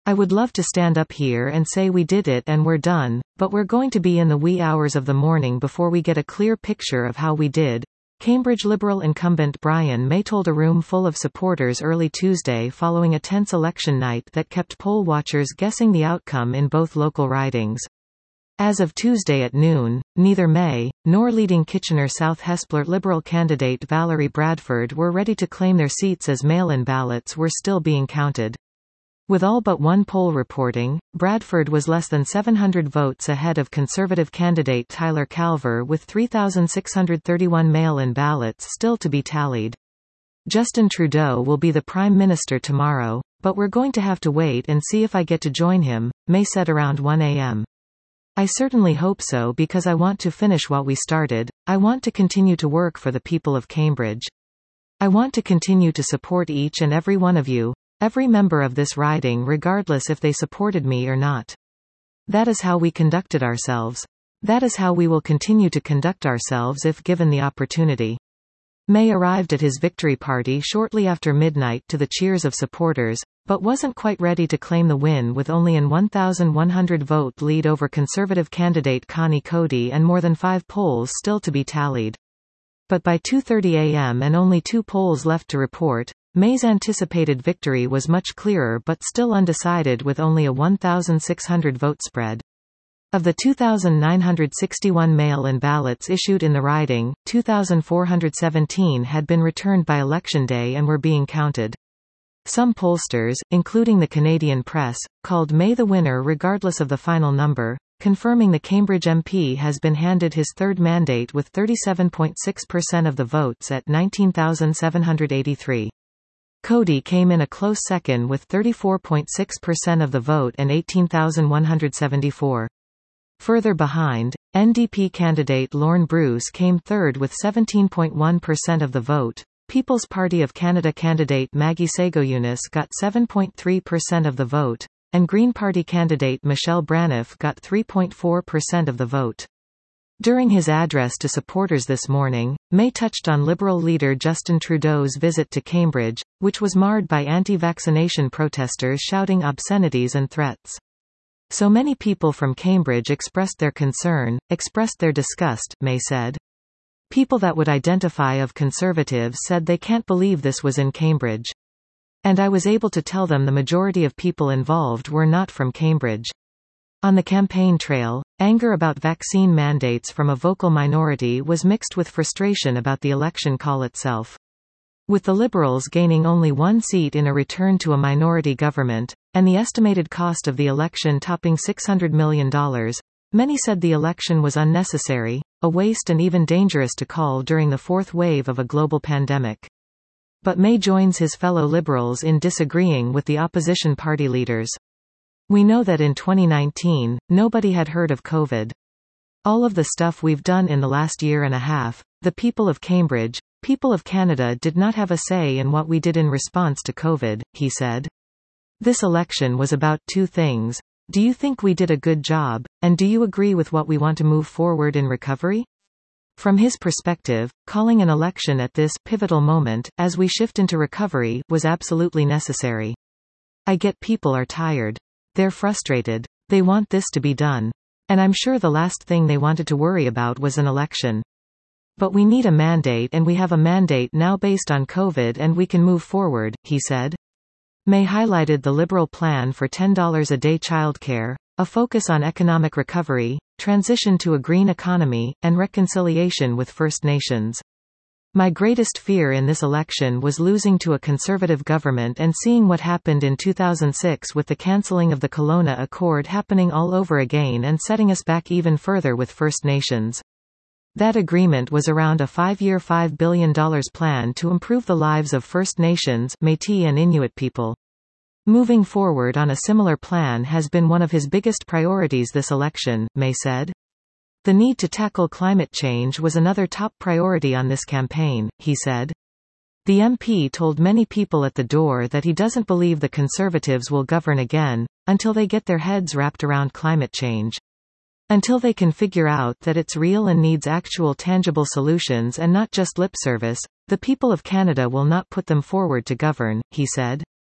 I would love to stand up here and say we did it and we're done, but we're going to be in the wee hours of the morning before we get a clear picture of how we did, Cambridge Liberal incumbent Brian May told a room full of supporters early Tuesday following a tense election night that kept poll watchers guessing the outcome in both local ridings. As of Tuesday at noon, neither May, nor leading Kitchener South Hespeler Liberal candidate Valerie Bradford were ready to claim their seats as mail-in ballots were still being counted. With all but one poll reporting, Bradford was less than 700 votes ahead of Conservative candidate Tyler Calver with 3,631 mail-in ballots still to be tallied. Justin Trudeau will be the Prime Minister tomorrow, but we're going to have to wait and see if I get to join him, May said around 1 a.m. I certainly hope so because I want to finish what we started. I want to continue to work for the people of Cambridge. I want to continue to support each and every one of you, every member of this riding regardless if they supported me or not. That is how we conducted ourselves. That is how we will continue to conduct ourselves if given the opportunity. May arrived at his victory party shortly after midnight to the cheers of supporters, but wasn't quite ready to claim the win with only an 1,100 vote lead over Conservative candidate Connie Cody and more than 5 polls still to be tallied. But by 2:30 a.m. and only 2 polls left to report, May's anticipated victory was much clearer but still undecided with only a 1,600 vote spread. Of the 2,961 mail-in ballots issued in the riding, 2,417 had been returned by Election Day and were being counted. Some pollsters, including the Canadian Press, called May the winner regardless of the final number, confirming the Cambridge MP has been handed his third mandate with 37.6% of the votes at 19,783. Cody came in a close second with 34.6% of the vote and 18,174. Further behind, NDP candidate Lorne Bruce came third with 17.1% of the vote. People's Party of Canada candidate Maggie Sagoyunis got 7.3% of the vote, and Green Party candidate Michelle Braniff got 3.4% of the vote. During his address to supporters this morning, May touched on Liberal leader Justin Trudeau's visit to Cambridge, which was marred by anti-vaccination protesters shouting obscenities and threats. So many people from Cambridge expressed their concern, expressed their disgust, May said. People that would identify of Conservatives said they can't believe this was in Cambridge. And I was able to tell them the majority of people involved were not from Cambridge. On the campaign trail, anger about vaccine mandates from a vocal minority was mixed with frustration about the election call itself. With the Liberals gaining only 1 seat in a return to a minority government, and the estimated cost of the election topping $600 million, many said the election was unnecessary, a waste and even dangerous to call during the 4th wave of a global pandemic. But May joins his fellow Liberals in disagreeing with the opposition party leaders. We know that in 2019, nobody had heard of COVID. All of the stuff we've done in the last year and a half, the people of Cambridge, people of Canada did not have a say in what we did in response to COVID, he said. This election was about 2 things. Do you think we did a good job, and do you agree with what we want to move forward in recovery? From his perspective, calling an election at this pivotal moment, as we shift into recovery, was absolutely necessary. I get people are tired. They're frustrated. They want this to be done. And I'm sure the last thing they wanted to worry about was an election. But we need a mandate and we have a mandate now based on COVID and we can move forward, he said. May highlighted the Liberal plan for $10 a day childcare, a focus on economic recovery, transition to a green economy, and reconciliation with First Nations. My greatest fear in this election was losing to a Conservative government and seeing what happened in 2006 with the cancelling of the Kelowna Accord happening all over again and setting us back even further with First Nations. That agreement was around a 5-year $5 billion plan to improve the lives of First Nations, Métis and Inuit people. Moving forward on a similar plan has been one of his biggest priorities this election, May said. The need to tackle climate change was another top priority on this campaign, he said. The MP told many people at the door that he doesn't believe the Conservatives will govern again, until they get their heads wrapped around climate change. Until they can figure out that it's real and needs actual tangible solutions and not just lip service, the people of Canada will not put them forward to govern, he said.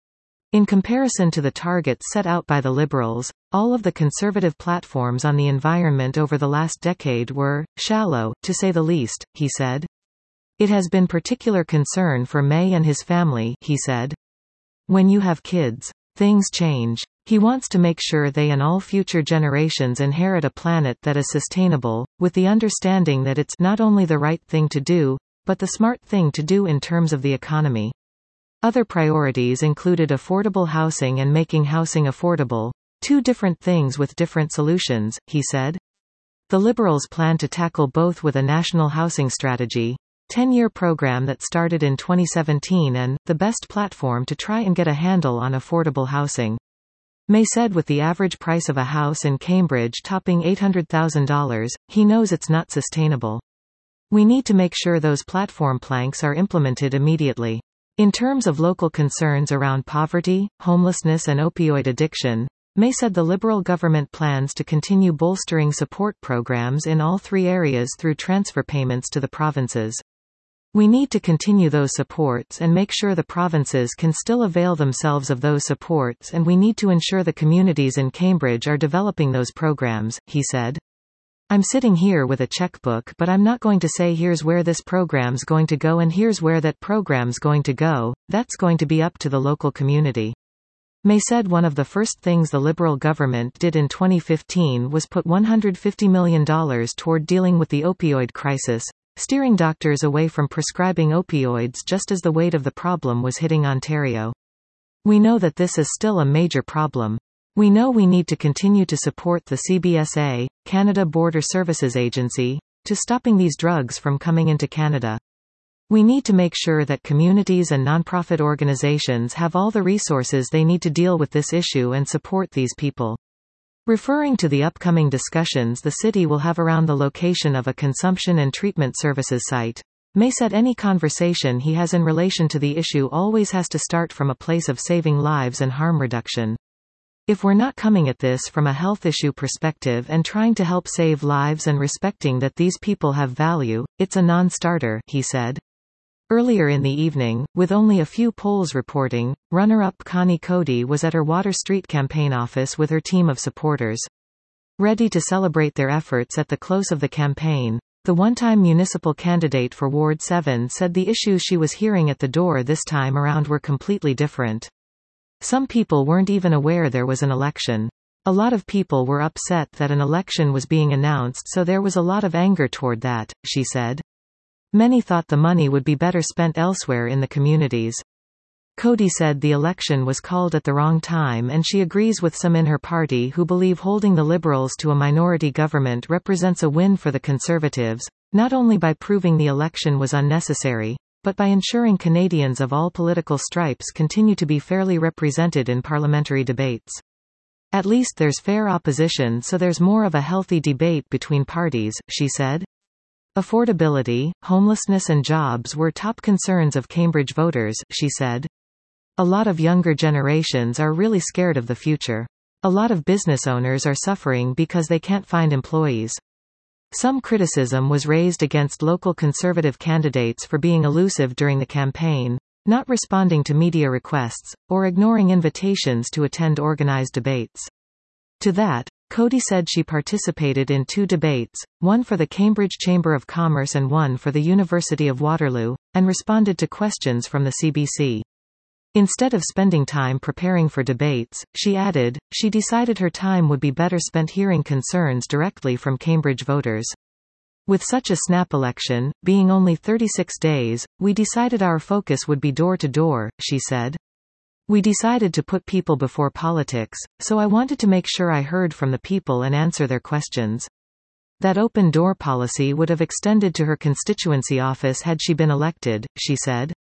In comparison to the targets set out by the Liberals, all of the Conservative platforms on the environment over the last decade were shallow, to say the least, he said. It has been particular concern for May and his family, he said. When you have kids, things change. He wants to make sure they and all future generations inherit a planet that is sustainable, with the understanding that it's not only the right thing to do, but the smart thing to do in terms of the economy. Other priorities included affordable housing and making housing affordable, two different things with different solutions, he said. The Liberals plan to tackle both with a national housing strategy, 10-year program that started in 2017 and the best platform to try and get a handle on affordable housing. May said with the average price of a house in Cambridge topping $800,000, he knows it's not sustainable. We need to make sure those platform planks are implemented immediately. In terms of local concerns around poverty, homelessness and opioid addiction, May said the Liberal government plans to continue bolstering support programs in all three areas through transfer payments to the provinces. We need to continue those supports and make sure the provinces can still avail themselves of those supports, and we need to ensure the communities in Cambridge are developing those programs, he said. I'm sitting here with a checkbook, but I'm not going to say here's where this program's going to go and here's where that program's going to go. That's going to be up to the local community. May said one of the first things the Liberal government did in 2015 was put $150 million toward dealing with the opioid crisis, steering doctors away from prescribing opioids just as the weight of the problem was hitting Ontario. We know that this is still a major problem. We know we need to continue to support the CBSA, Canada Border Services Agency, to stopping these drugs from coming into Canada. We need to make sure that communities and nonprofit organizations have all the resources they need to deal with this issue and support these people. Referring to the upcoming discussions the city will have around the location of a consumption and treatment services site, May said any conversation he has in relation to the issue always has to start from a place of saving lives and harm reduction. If we're not coming at this from a health issue perspective and trying to help save lives and respecting that these people have value, it's a non-starter, he said. Earlier in the evening, with only a few polls reporting, runner-up Connie Cody was at her Water Street campaign office with her team of supporters. Ready to celebrate their efforts at the close of the campaign, the one-time municipal candidate for Ward 7 said the issues she was hearing at the door this time around were completely different. Some people weren't even aware there was an election. A lot of people were upset that an election was being announced, so there was a lot of anger toward that, she said. Many thought the money would be better spent elsewhere in the communities. Cody said the election was called at the wrong time, and she agrees with some in her party who believe holding the Liberals to a minority government represents a win for the Conservatives, not only by proving the election was unnecessary, but by ensuring Canadians of all political stripes continue to be fairly represented in parliamentary debates. At least there's fair opposition, so there's more of a healthy debate between parties, she said. Affordability, homelessness and jobs were top concerns of Cambridge voters, she said. A lot of younger generations are really scared of the future. A lot of business owners are suffering because they can't find employees. Some criticism was raised against local Conservative candidates for being elusive during the campaign, not responding to media requests, or ignoring invitations to attend organized debates. To that, Cody said she participated in 2 debates, one for the Cambridge Chamber of Commerce and one for the University of Waterloo, and responded to questions from the CBC. Instead of spending time preparing for debates, she added, she decided her time would be better spent hearing concerns directly from Cambridge voters. With such a snap election, being only 36 days, we decided our focus would be door to door, she said. We decided to put people before politics, so I wanted to make sure I heard from the people and answer their questions. That open door policy would have extended to her constituency office had she been elected, she said.